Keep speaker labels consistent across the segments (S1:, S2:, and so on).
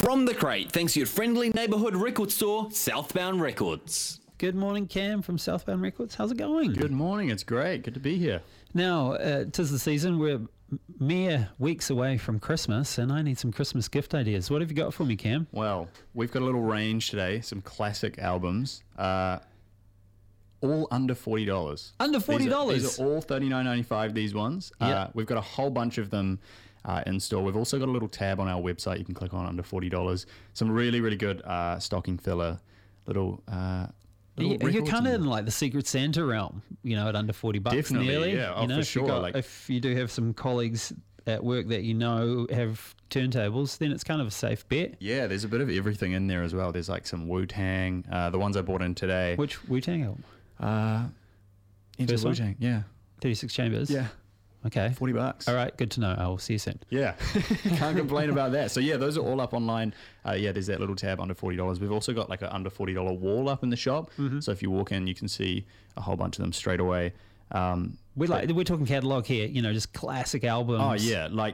S1: From the crate, thanks to your friendly neighbourhood record store, Southbound Records.
S2: Good morning, Cam from Southbound Records. How's it going?
S3: Good morning. It's great. Good to be here.
S2: Now, 'tis the season. We're mere weeks away from Christmas, and I need some Christmas gift ideas. What have you got for me, Cam?
S3: Well, we've got a little range today. Some classic albums. All under $40.
S2: Under $40?
S3: These are all $39.95, these ones.
S2: Yep.
S3: We've got a whole bunch of them in store. We've also got a little tab on our website you can click on under $40. Some really, really good stocking filler little
S2: You're
S3: records
S2: kind of
S3: and-
S2: in like the Secret Santa realm, at under $40
S3: Definitely,
S2: nearly.
S3: yeah. Oh, for
S2: if you
S3: sure,
S2: if you do have some colleagues at work that have turntables, then it's kind of a safe bet.
S3: Yeah, there's a bit of everything in there as well. There's like some Wu-Tang, the ones I bought in today.
S2: Which Wu-Tang album?
S3: Into
S2: First one?
S3: Wu-Tang, yeah.
S2: 36 Chambers?
S3: Yeah,
S2: Okay.
S3: $40.
S2: All right, good to know. I'll see you soon.
S3: Yeah, can't complain about that. So yeah, those are all up online. There's that little tab under $40. We've also got like an under $40 wall up in the shop.
S2: Mm-hmm.
S3: So if you walk in, you can see a whole bunch of them straight away.
S2: We're talking catalog here, just classic albums.
S3: Oh yeah, like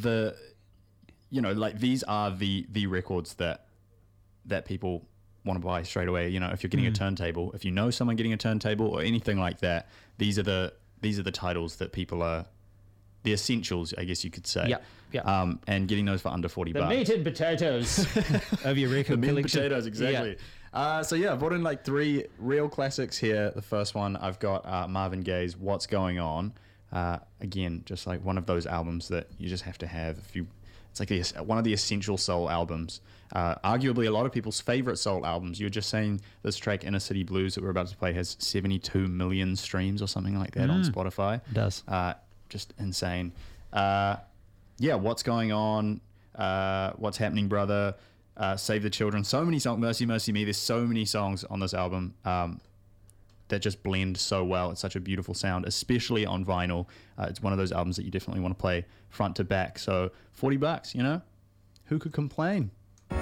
S3: these are the records that people want to buy straight away. If you're getting a turntable, if you know someone getting a turntable or anything like that, these are the titles that people are the essentials, I guess you could say.
S2: Yeah.
S3: And getting those for under $40.
S2: The meat and potatoes of your record
S3: The meat and
S2: collection.
S3: potatoes, exactly.
S2: Yeah.
S3: I brought in like three real classics here. The first one, I've got Marvin Gaye's "What's Going On." Again, just like one of those albums that you just have to have. It's like one of the essential soul albums. Arguably, a lot of people's favorite soul albums. You were just saying this track, "Inner City Blues," that we're about to play, has 72 million streams or something like that on Spotify.
S2: It does.
S3: Just insane. What's going on? What's happening, brother? Save the Children. So many songs. Mercy, Mercy Me. There's so many songs on this album that just blend so well. It's such a beautiful sound, especially on vinyl. It's one of those albums that you definitely want to play front to back. So $40, who could complain?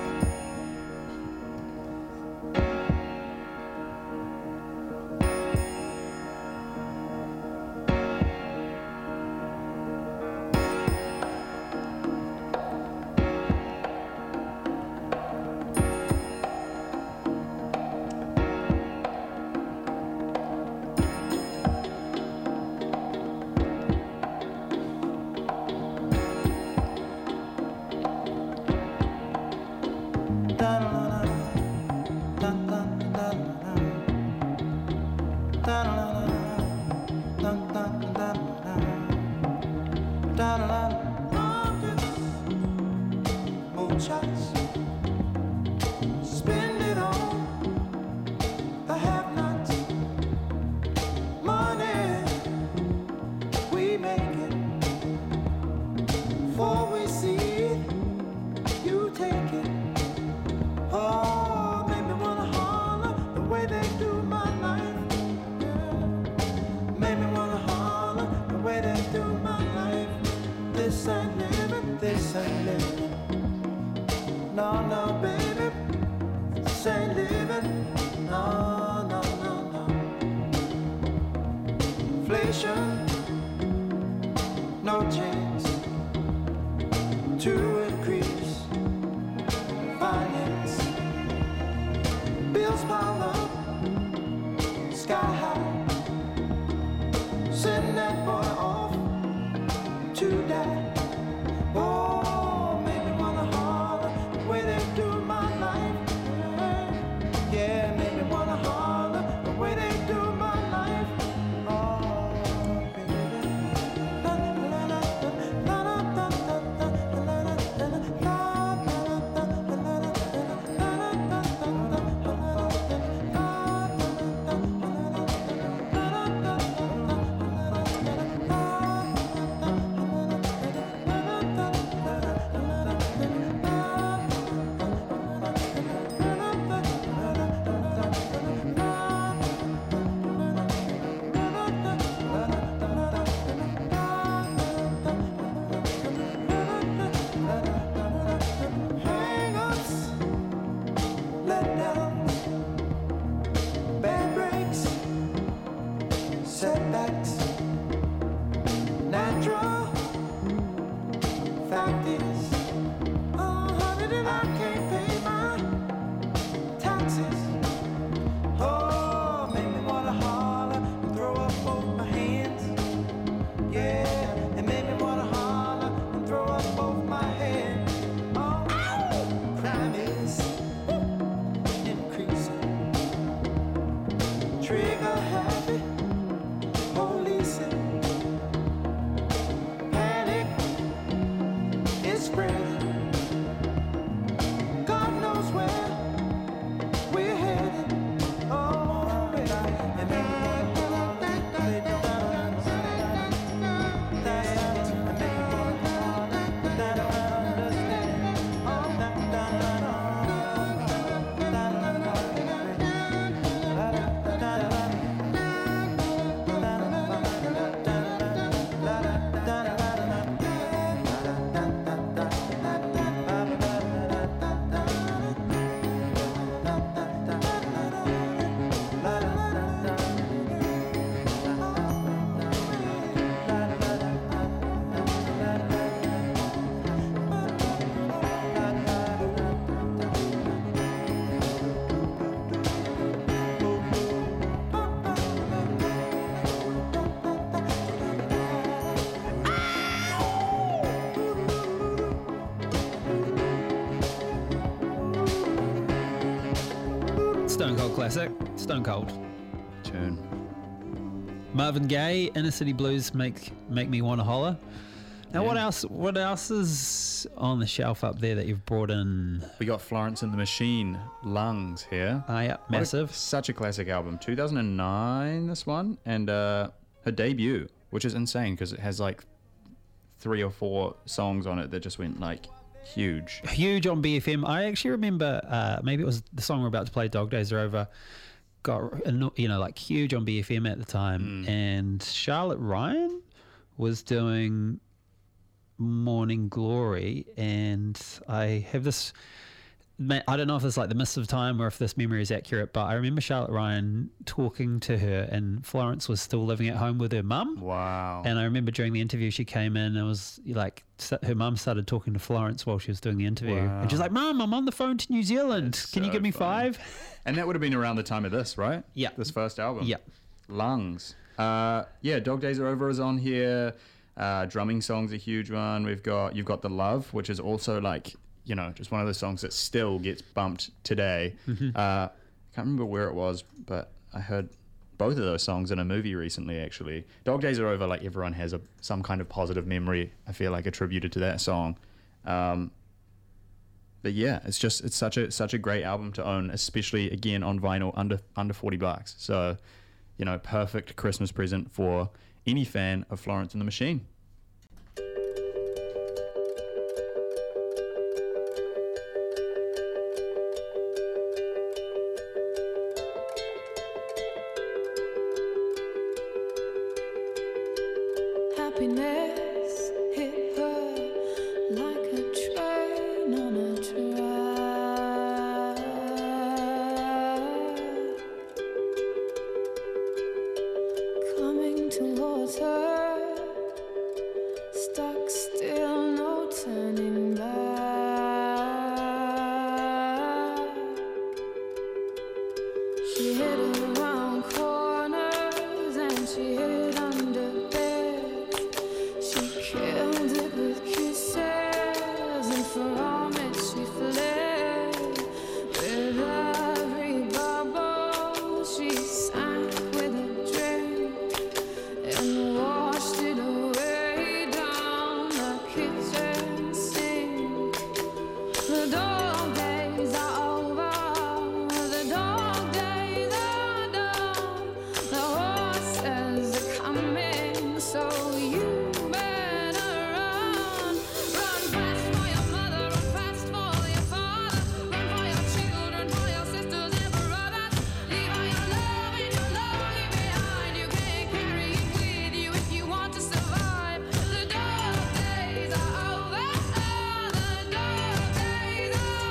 S4: Spend it on the have-nots. Money, we make it. Before we see it, you take it. Oh, make me wanna holler the way they do my life. Yeah. Make me wanna holler the way they do my life. This ain't living, this ain't living. No, no, baby, this ain't living. No, no, no, no. Inflation, no chance to increase finance. Bills pile up, sky high. Send that boy off to die. Oh, make me wanna holler the way they do my life. Yeah, make me wanna holler the way they do my life. Oh, baby. La, la, la, la, la, la, la, la, la, la, la, la, la, la.
S2: Stone Cold classic. Stone Cold.
S3: Tune.
S2: Marvin Gaye, Inner City Blues make me wanna holler. Now,
S3: Yeah.
S2: what else is on the shelf up there that you've brought in?
S3: We got Florence and the Machine, Lungs here.
S2: Yeah,
S3: What a-
S2: massive.
S3: such a classic album. 2009, this one. And her debut, which is insane because it has like 3 or 4 songs on it that just went like huge.
S2: Huge on BFM. I actually remember, maybe it was the song we're about to play, Dog Days Are Over, got, like huge on BFM at the time. And Charlotte Ryan was doing Morning Glory, and I have this, I don't know if it's like the mist of time or if this memory is accurate, but I remember Charlotte Ryan talking to her, and Florence was still living at home with her mum.
S3: Wow.
S2: And I remember during the interview she came in and it was like her mum started talking to Florence while she was doing the interview.
S3: Wow.
S2: And she's like, "Mum, I'm on the phone to New Zealand.
S3: That's
S2: Can you
S3: so
S2: give me
S3: funny.
S2: 5?"
S3: And that would have been around the time of this, right?
S2: Yeah.
S3: This first album.
S2: Yeah.
S3: Lungs. Yeah, Dog Days Are Over is on here. Drumming song's a huge one. You've got The Love, which is also like, just one of those songs that still gets bumped today. I can't remember where it was, but I heard both of those songs in a movie recently, actually. Dog Days Are Over, like everyone has some kind of positive memory, I feel like, attributed to that song. But yeah, it's such a great album to own, especially again on vinyl under $40. So, perfect Christmas present for any fan of Florence and the Machine.
S5: Happiness hit her like a train on a track. Coming towards her, stuck still, no turning back. She hid around corners and she hid under beds. She killed it with kisses, and from it she fled. With every bubble she sank with a drink and washed it away down the kitchen sink. The dog days are over, the dog days are done. The horses are coming, so you better run. Run fast for your mother, run fast for your father, run for your children, for your sisters and brothers. Leave all your love and your lonely behind. You can't carry it with you if you want to survive. The dog days are over, the dog days are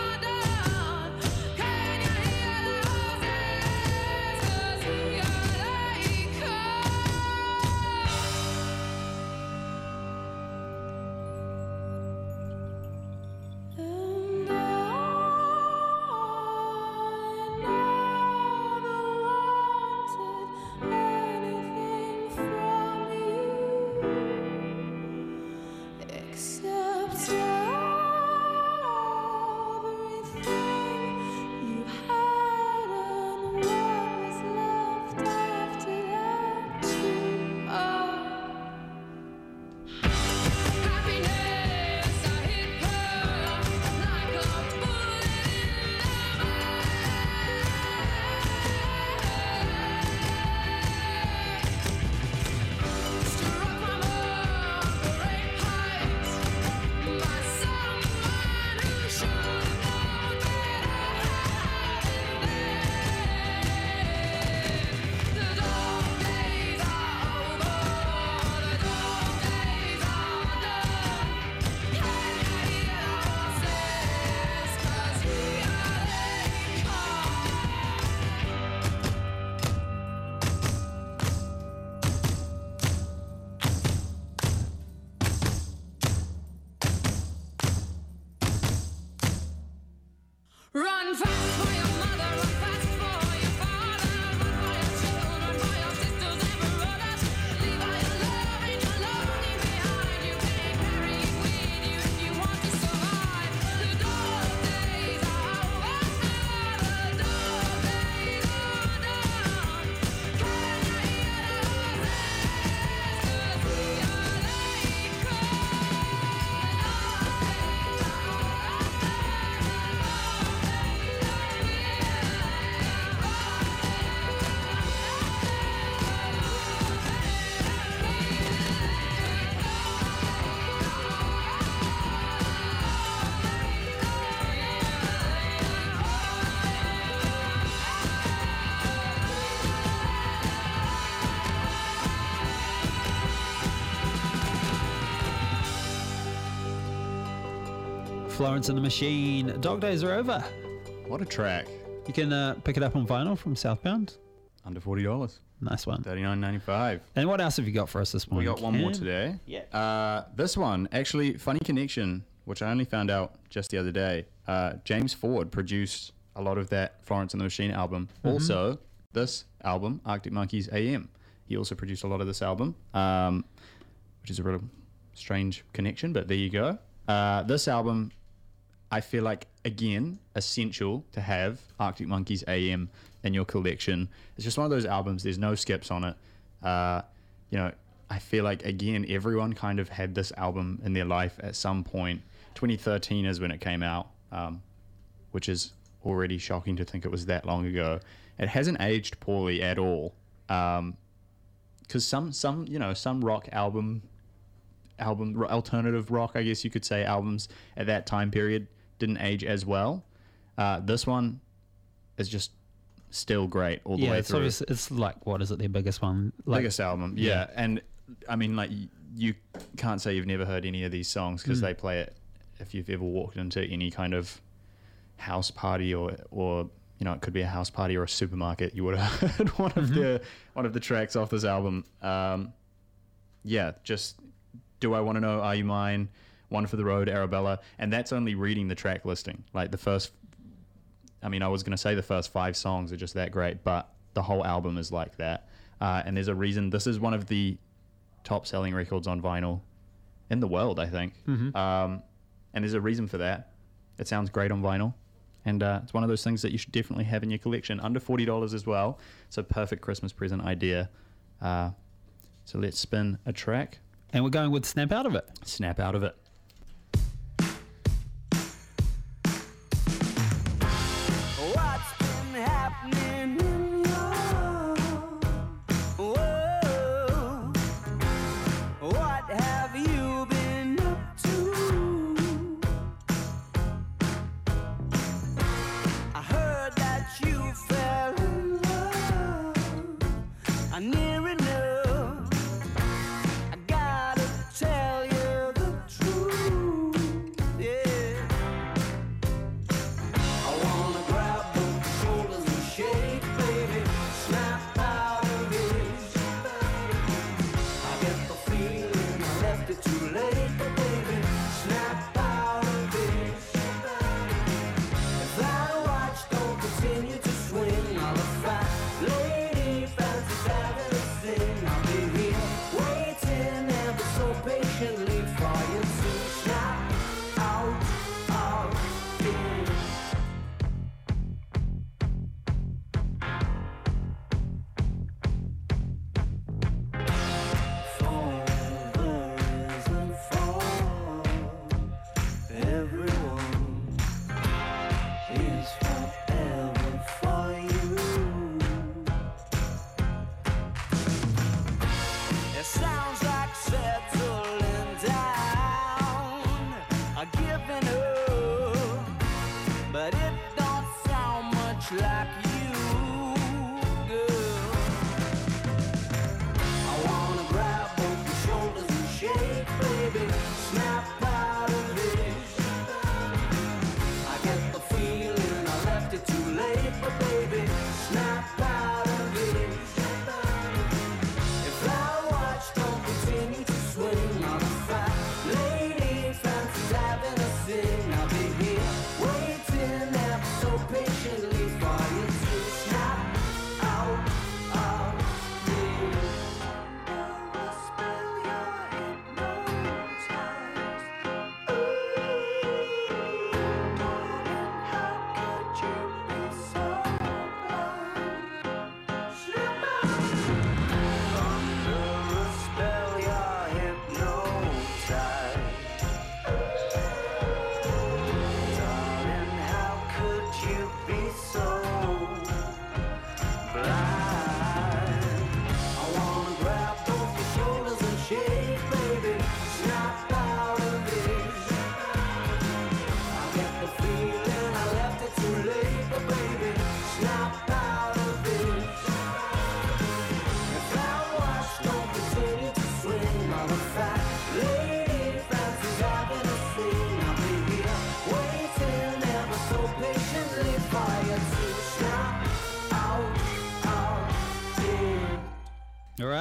S2: Florence and the Machine. Dog Days Are Over.
S3: What a track.
S2: You can pick it up on vinyl from Southbound.
S3: Under $40.
S2: Nice one.
S3: $39.95.
S2: And what else have you got for us this
S3: We
S2: morning?
S3: got one more
S2: Ken?
S3: today.
S2: Yeah.
S3: This one, actually, funny connection, which I only found out just the other day. James Ford produced a lot of that Florence and the Machine album. Also, this album, Arctic Monkeys AM. He also produced a lot of this album, which is a real strange connection, but there you go. This album, I feel like, again, essential to have Arctic Monkeys AM in your collection. It's just one of those albums, there's no skips on it. You know, I feel like, again, everyone kind of had this album in their life at some point. 2013 is when it came out, which is already shocking to think it was that long ago. It hasn't aged poorly at all. Because some rock album, alternative rock, I guess you could say, albums at that time period didn't age as well. This one is just still great all the way
S2: it's
S3: through.
S2: obviously, it's like, what is it, their biggest one? Like,
S3: Biggest album, yeah. And I mean, like, you can't say you've never heard any of these songs because they play it if you've ever walked into any kind of house party or you know, it could be a house party or a supermarket. You would have heard one of the tracks off this album. Yeah, just Do I Want to Know, Are You Mine, One for the Road, Arabella, and that's only reading the track listing. Like the first, I mean, I was going to say the first 5 songs are just that great, but the whole album is like that. And there's a reason. This is one of the top selling records on vinyl in the world, I think. And there's a reason for that. It sounds great on vinyl. And it's one of those things that you should definitely have in your collection. Under $40 as well. It's a perfect Christmas present idea. So let's spin a track.
S2: and we're going with Snap Out of It.
S3: Snap out of it.
S4: What's been happening in your world? What have you been up to? I heard that you fell in love. I near enough. I gotta tell you the truth. Yeah. I wanna grab both shoulders and shake, baby. Snap out of it. I get the feeling I left it too late, but baby, snap out of it. If that watch don't continue to swing, I'll a fat lady fancies having a thing. I'll be here waiting ever so patiently for you to snap out of it. Forever isn't for everyone. It's forever for you. It sounds like settling down, giving up, but it don't sound much like you, girl. I wanna grab both your shoulders and shake, baby. Snap out of it. I get the feeling I left it too late, but baby, snap out of it. If that watch don't continue to swing, I'll be fat lady fancies having a thing. I'll be here waiting ever so patiently for you to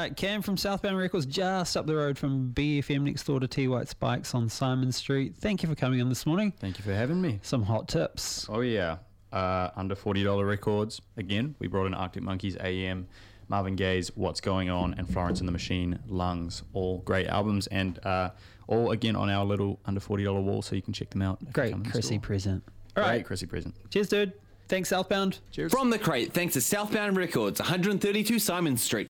S2: right, Cam from Southbound Records, just up the road from BFM, next door to T White Spikes on Simon Street. Thank you for coming on this morning.
S3: Thank you for having me.
S2: Some hot tips.
S3: Oh, yeah. Under $40 records. Again, we brought in Arctic Monkeys, AM, Marvin Gaye's What's Going On, and Florence and the Machine, Lungs. All great albums, and all, again, on our little under $40 wall, so you can check them out. if you
S2: Great
S3: come in the
S2: Chrissy
S3: store.
S2: present. All
S3: Great
S2: right.
S3: Chrissy present.
S2: Cheers, dude. Thanks, Southbound.
S3: Cheers.
S1: From the crate, thanks to Southbound Records, 132 Simon Street.